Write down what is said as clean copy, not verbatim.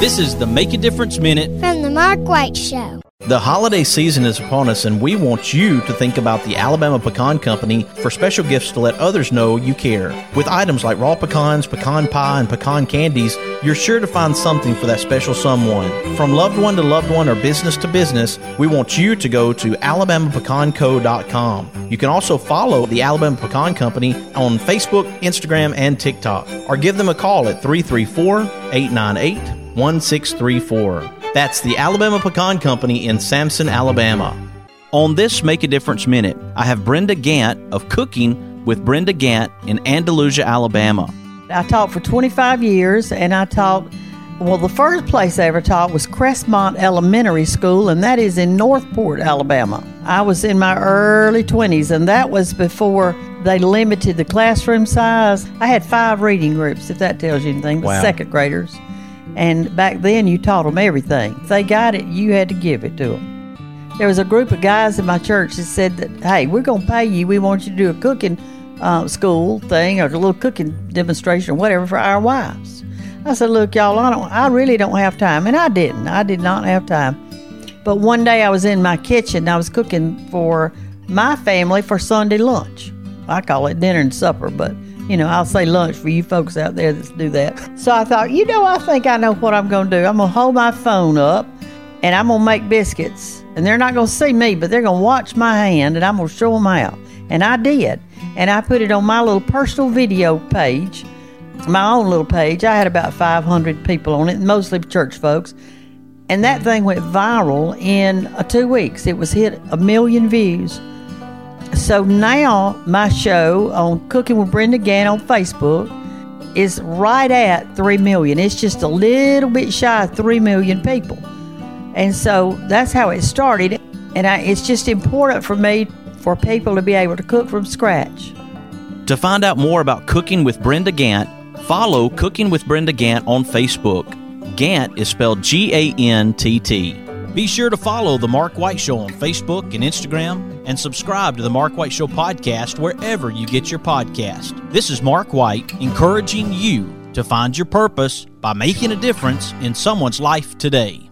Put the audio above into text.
This is the Make a Difference Minute from the Mark White Show. The holiday season is upon us, and we want you to think about the Alabama Pecan Company for special gifts to let others know you care. With items like raw pecans, pecan pie, and pecan candies, you're sure to find something for that special someone. From loved one to loved one or business to business, we want you to go to alabamapecanco.com. You can also follow the Alabama Pecan Company on Facebook, Instagram, and TikTok, or give them a call at 334-898-1634. That's the Alabama Pecan Company in Samson, Alabama. On this Make a Difference Minute, I have Brenda Gant of Cooking with Brenda Gant in Andalusia, Alabama. I taught for 25 years, and I taught, the first place I ever taught was Crestmont Elementary School, and that is in Northport, Alabama. I was in my early 20s, and that was before they limited the classroom size. I had 5 reading groups, if that tells you anything, wow. The second graders. And back then, you taught them everything. If they got it, you had to give it to them. There was a group of guys in my church that said that, hey, we're going to pay you. We want you to do a cooking school thing or a little cooking demonstration or whatever for our wives. I said, look, y'all, I really don't have time. And I didn't. I did not have time. But one day I was in my kitchen. I was cooking for my family for Sunday lunch. I call it dinner and supper, but I'll say lunch for you folks out there that do that. So I thought, I think I know what I'm going to do. I'm going to hold my phone up, and I'm going to make biscuits. And they're not going to see me, but they're going to watch my hand, and I'm going to show them how. And I did. And I put it on my little personal video page, my own little page. I had about 500 people on it, mostly church folks. And that thing went viral in 2 weeks. It was hit 1 million views. So now my show on Cooking with Brenda Gant on Facebook is right at 3 million. It's just a little bit shy of 3 million people. And so that's how it started. And it's just important for me for people to be able to cook from scratch. To find out more about Cooking with Brenda Gant, follow Cooking with Brenda Gant on Facebook. Gant is spelled G-A-N-T-T. Be sure to follow The Mark White Show on Facebook and Instagram, and subscribe to The Mark White Show podcast wherever you get your podcast. This is Mark White, encouraging you to find your purpose by making a difference in someone's life today.